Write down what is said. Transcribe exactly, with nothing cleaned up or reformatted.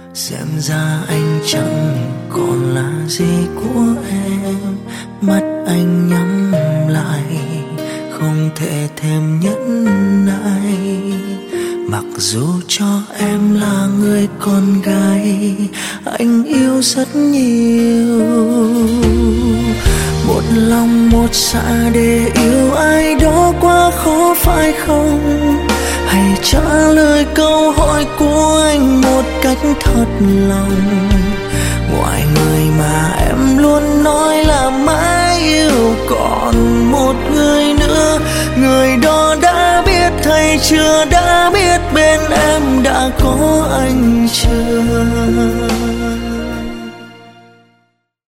Xem ra anh chẳng còn là gì của em. Mắt anh nhắm lại, không thể thêm nhẫn nại. Mặc dù cho em là người con gái anh yêu rất nhiều. Một lòng một dạ để yêu ai đó quá khó phải không? Hãy trả lời câu hỏi của anh một cách thật lòng. Ngoài người mà em luôn nói là mãi yêu còn một người nữa. Người đó đã biết hay chưa đã biết bên em đã có anh chưa?